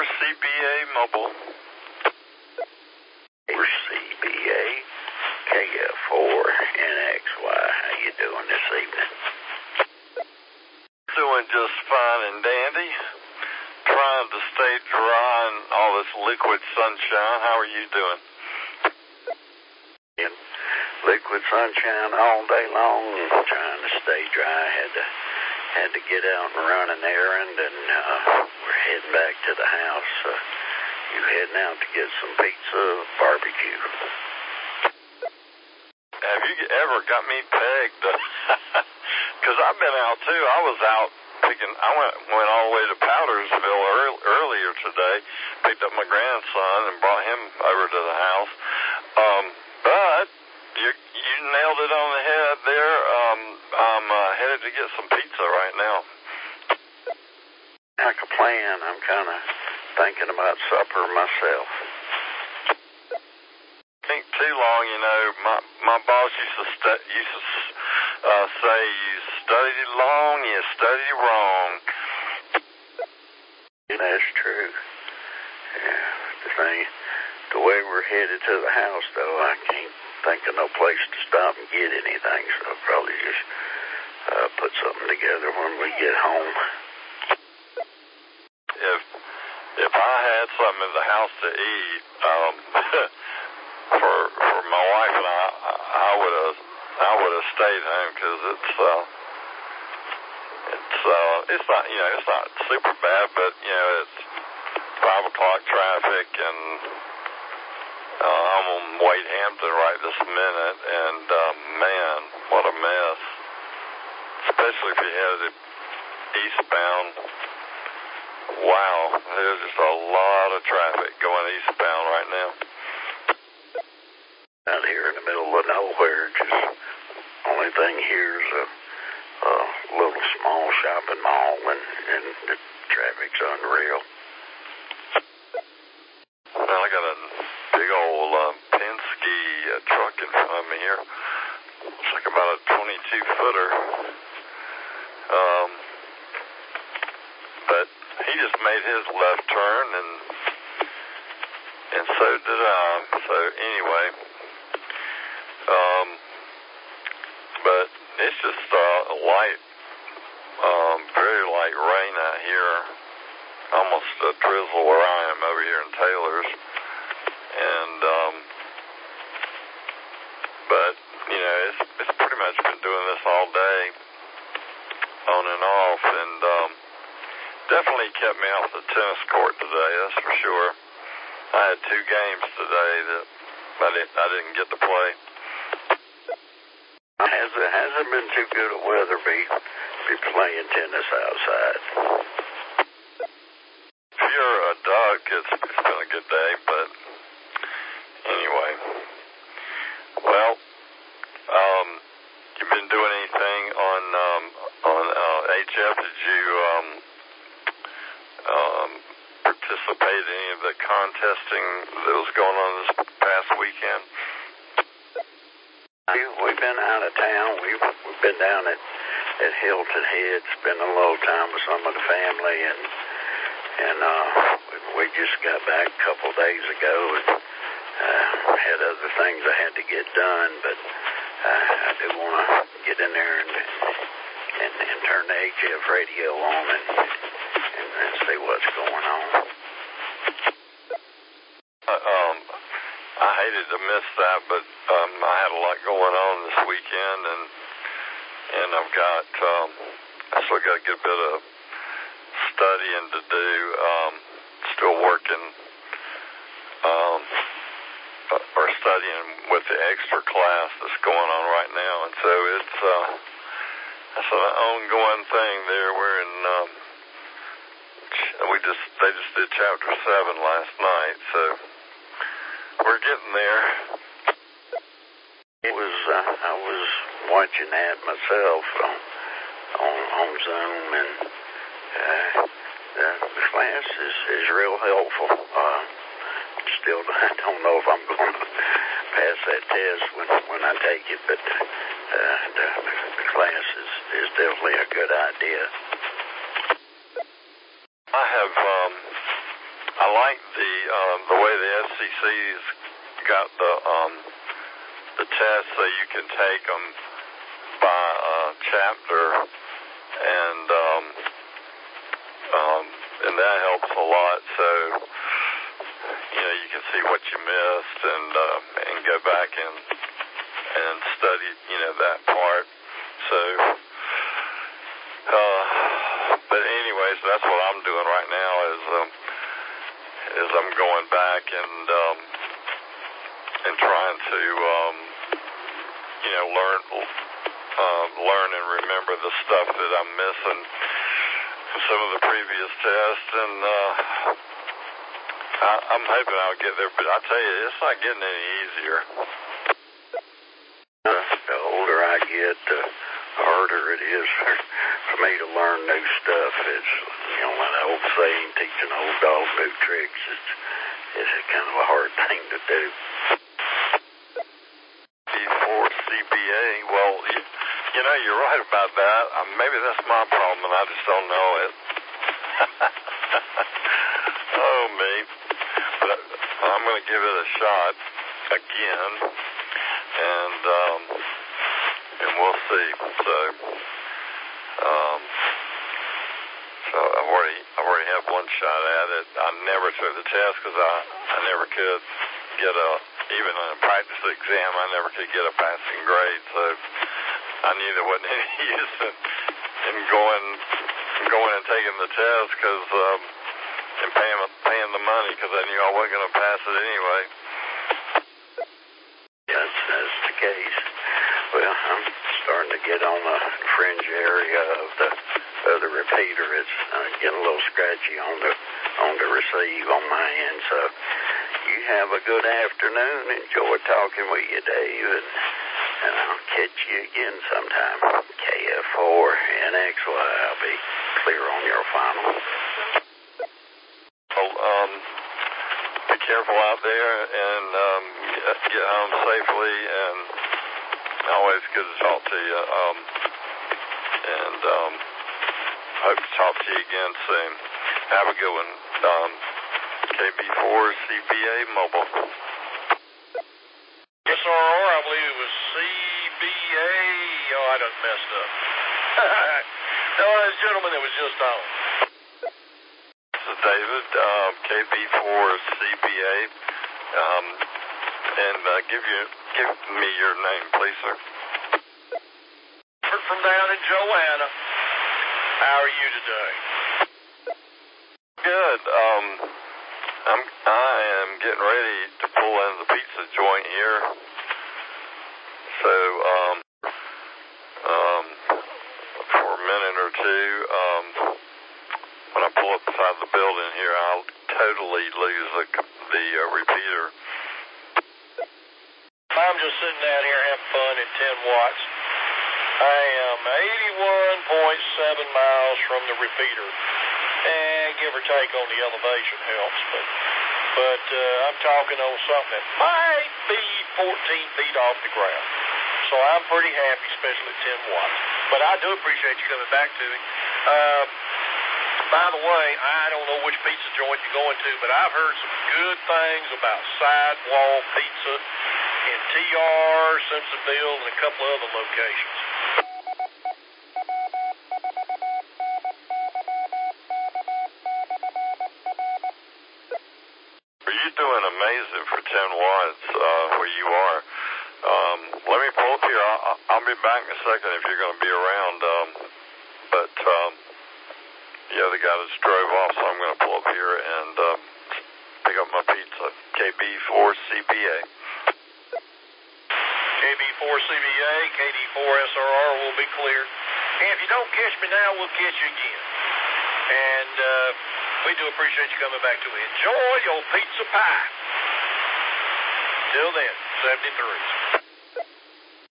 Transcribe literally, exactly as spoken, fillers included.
We're C B A Mobile. We're C B A K F four N X Y. How you doing this evening? Doing just fine and dandy. Trying to stay dry in all this liquid sunshine. How are you doing? In liquid sunshine all day long. Trying to stay dry. Had to had to get out and run an errand, and uh, we're heading back to the house. Uh, you heading out to get some pizza, barbecue? Have you ever got me pegged? Because I've been out too. I was out picking. I went went all the way to Powdersville early, earlier today. Picked up my grandson and brought him over to the house. Um, but you you nailed it on the head there. Um, I'm uh, headed to get some pizza right now. Like a plan. I'm kind of thinking about supper myself. Think too long, you know. My my boss used to stu- used to uh, say, "You studied long, you studied wrong." Yeah, that's true. Yeah, the thing, the way we're headed to the house, though, I can't think of no place to stop and get anything, so I'll probably just uh, put something together when we get home. If if I had something in the house to eat, um, for for my wife and I, I would have I would have stayed home because it's uh it's uh it's not you know it's not super bad, but you know it's five o'clock traffic and uh, I'm on Wade Hampton right this minute, and uh, man, what a mess! Especially if you headed eastbound. Wow, there's just a lot of traffic going eastbound right now. Out here in the middle of nowhere, just only thing here is a, a little small shopping mall, and, and the traffic's unreal. Well, I got a big old uh, Penske uh, truck in front of me here. It's like about a twenty-two footer. Um, but he just made his left turn, and and so did I. So anyway, um, but it's just uh, light, um, very light rain out here. Almost a drizzle where I am over here in Taylor's, and um, but you know it's it's pretty much been doing this all day, on and off, and um, definitely kept me off the tennis court today. That's for sure. I had two games today that I didn't I didn't get to play. Has it hasn't been too good a weather be be playing tennis outside. If you're a duck, it's, it's been a good day, but anyway. Well, um, you've been doing anything on um, on uh, H F? Did you um, um, participate in any of the contesting that was going on this past weekend? We've been out of town. We've, we've been down at, at Hilton Head, spent a little time with some of the family, and and uh, we, we just got back a couple days ago and uh, had other things I had to get done, but uh, I do want to get in there and, and and turn the H F radio on and, and, and see what's going on. Uh, um, I hated to miss that, but um, I had a lot going on this weekend, and and I've got um, I still got a good bit of studying to do. Um, still working um, or studying with the extra class that's going on right now, and so it's uh, that's an ongoing thing. There, we're in. Um, we just they just did chapter seven last night, so. We're getting there. It was, uh, I was watching that myself on, on, on Zoom, and uh, the, the class is, is real helpful. Uh, still, I don't know if I'm going to pass that test when, when I take it, but uh, the, the class is, is definitely a good idea. I have, um, I C C's got the um, the test so you can take them by uh, chapter, and um, um, and that helps a lot. So you know you can see what you missed and uh, and go back and and study you know that part. So. Uh, but anyways, that's what I'm doing right now is um, is I'm going back and um, and trying to um, you know learn uh, learn and remember the stuff that I'm missing from some of the previous tests, and uh, I, I'm hoping I'll get there. But I tell you, it's not getting any easier. Uh, the older I get, the harder it is for, for me to learn new stuff. It's, you know, that old saying, teaching an old dog new tricks. It's, it's a kind of a hard thing to do. Before C B A, well, you, you know, you're right about that. Um, maybe that's my problem, and I just don't know it. Oh, me. But I'm going to give it a shot again, and um, and we'll see. So, um, so I've already I've already had one shot at it. I never took the test because I I never could get a even in a practice exam I never could get a passing grade. So I knew there wasn't any use in, in going going and taking the test because um, and paying paying the money because I knew I wasn't going to pass it anyway. Yes, that's the case. Well, I'm starting to get on the fringe area of the of the repeater. It's uh, getting a little scratchy on the on the receive on my end. So you have a good afternoon. Enjoy talking with you, Dave, and, and I'll catch you again sometime. K F four N X Y. I'll be clear on your final. Well, um, be careful out there and um, get home safely, and always good to talk to you. Um, and um, hope to talk to you again soon. Have a good one. Um, K B four C B A Mobile. S R R, I believe it was C B A. Oh, I done messed up. No, this gentleman that was just on. This is David, um, K B four C B A. Um, and uh, give you give me your name, please, sir. From down in Joanna. How are you today? Good. Um, I'm I am getting ready to pull in the pizza joint here. So um, um, for a minute or two, um, when I pull up beside the building here, I'll totally lose the the uh, repeater. I'm just sitting down here having fun at ten watts. I am eighty-one point seven miles from the repeater. And give or take on the elevation helps, but but uh, I'm talking on something that might be fourteen feet off the ground. So I'm pretty happy, especially at ten watts. But I do appreciate you coming back to me. Uh, by the way, I don't know which pizza joint you're going to, but I've heard some good things about Sidewall Pizza in T R, Simpsonville, and a couple of other locations. You're doing amazing for ten watts uh, where you are. Um, let me pull up here. I'll, I'll be back in a second if you're going to be around. Um, but um, the other guy just drove off, so I'm going to pull up here and uh, pick up my pizza. K B four C B A. K B four C B A, K D four S R R will be clear. And if you don't catch me now, we'll catch you again. And uh, we do appreciate you coming back to me. Enjoy your pizza pie. Till then, seventy-three.